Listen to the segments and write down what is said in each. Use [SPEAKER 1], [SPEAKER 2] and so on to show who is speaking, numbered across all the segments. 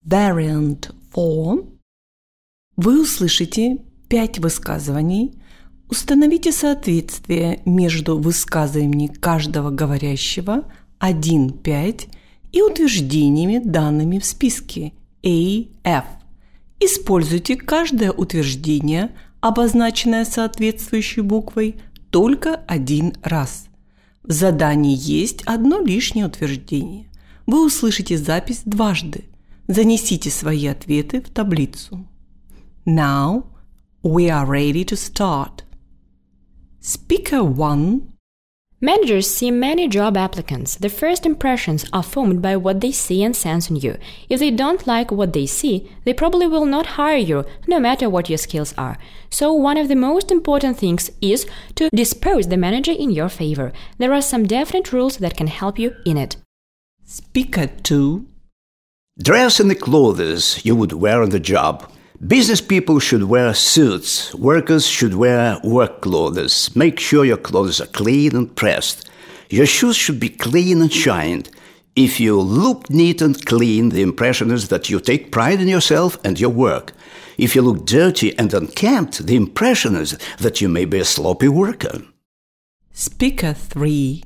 [SPEAKER 1] Variant 4. Вы услышите 5 высказываний. Установите соответствие между высказываниями каждого говорящего 1-5 и утверждениями, данными в списке A-F. Используйте каждое утверждение, обозначенное соответствующей буквой, только один раз. В задании есть одно лишнее утверждение. Вы услышите запись дважды. Занесите свои ответы в таблицу. Now we are ready to start. Speaker 1.
[SPEAKER 2] Managers see many job applicants. The first impressions are formed by what they see and sense in you. If they don't like what they see, they probably will not hire you, no matter what your skills are. So one of the most important things is to dispose the manager in your favor. There are some definite rules that can help you in it.
[SPEAKER 1] Speaker 2.
[SPEAKER 3] Dress in the clothes you would wear on the job. Business people should wear suits. Workers should wear work clothes. Make sure your clothes are clean and pressed. Your shoes should be clean and shined. If you look neat and clean, the impression is that you take pride in yourself and your work. If you look dirty and unkempt, the impression is that you may be a sloppy worker.
[SPEAKER 1] Speaker 3.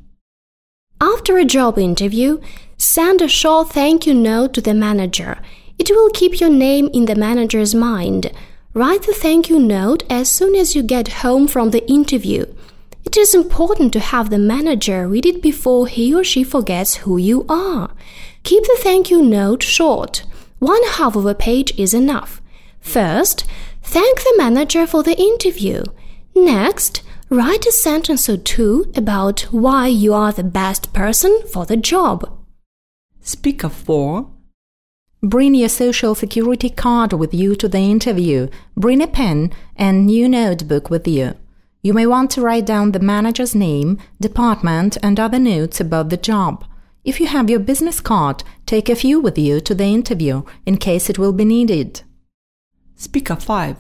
[SPEAKER 4] After a job interview, send a short thank you note to the manager. It will keep your name in the manager's mind. Write the thank you note as soon as you get home from the interview. It is important to have the manager read it before he or she forgets who you are. Keep the thank you note short. 1/2 of a page is enough. First, thank the manager for the interview. Next, write a sentence or two about why you are the best person for the job.
[SPEAKER 1] Speaker 4.
[SPEAKER 5] Bring your social security card with you to the interview. Bring a pen and new notebook with you. You may want to write down the manager's name, department, and other notes about the job. If you have your business card, take a few with you to the interview in case it will be needed.
[SPEAKER 1] Speaker 5.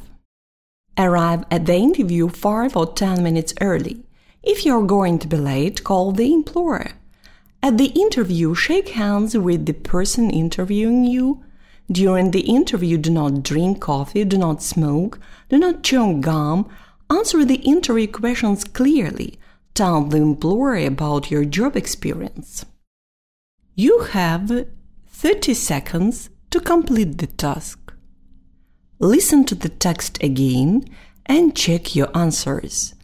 [SPEAKER 1] Arrive at the interview 5 or 10 minutes early. If you're going to be late, call the employer. At the interview, shake hands with the person interviewing you. During the interview, do not drink coffee, do not smoke, do not chew gum. Answer the interview questions clearly. Tell the employer about your job experience. You have 30 seconds to complete the task. Listen to the text again and check your answers.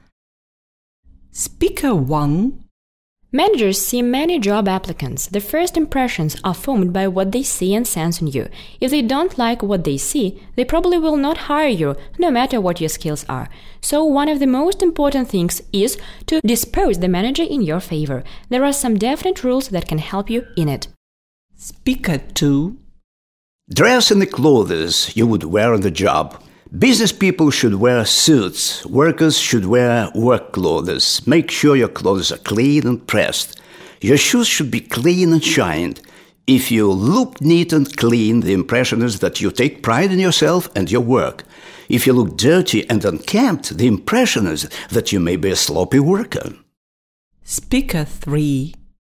[SPEAKER 1] Speaker 1.
[SPEAKER 2] Managers see many job applicants. The first impressions are formed by what they see and sense in you. If they don't like what they see, they probably will not hire you, no matter what your skills are. So one of the most important things is to dispose the manager in your favor. There are some definite rules that can help you in it.
[SPEAKER 1] Speaker 2.
[SPEAKER 3] Dress in the clothes you would wear on the job. Business people should wear suits. Workers should wear work clothes. Make sure your clothes are clean and pressed. Your shoes should be clean and shined. If you look neat and clean, the impression is that you take pride in yourself and your work. If you look dirty and unkempt, the impression is that you may be a sloppy worker.
[SPEAKER 1] Speaker 3.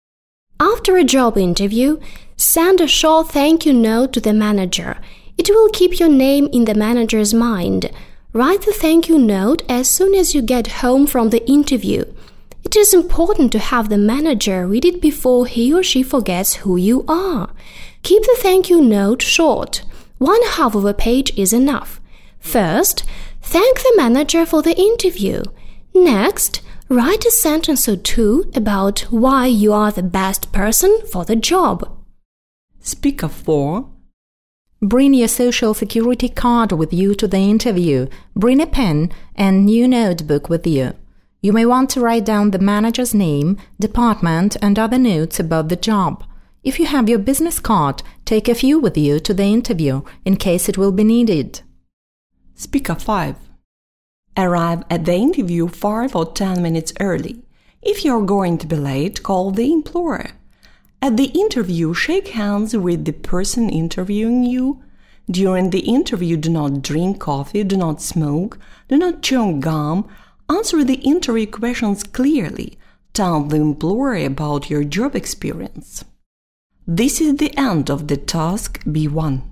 [SPEAKER 4] After a job interview, send a short thank you note to the manager. It will keep your name in the manager's mind. Write the thank you note as soon as you get home from the interview. It is important to have the manager read it before he or she forgets who you are. Keep the thank you note short. 1/2 of a page is enough. First, thank the manager for the interview. Next, write a sentence or two about why you are the best person for the job.
[SPEAKER 1] Speaker 4.
[SPEAKER 5] Bring your social security card with you to the interview. Bring a pen and new notebook with you. You may want to write down the manager's name, department, and other notes about the job. If you have your business card, take a few with you to the interview in case it will be needed.
[SPEAKER 1] Speaker 5. Arrive at the interview 5 or 10 minutes early. If you're going to be late, call the employer. At the interview, shake hands with the person interviewing you. During the interview, do not drink coffee, do not smoke, do not chew gum. Answer the interview questions clearly. Tell the employer about your job experience. This is the end of the task B1.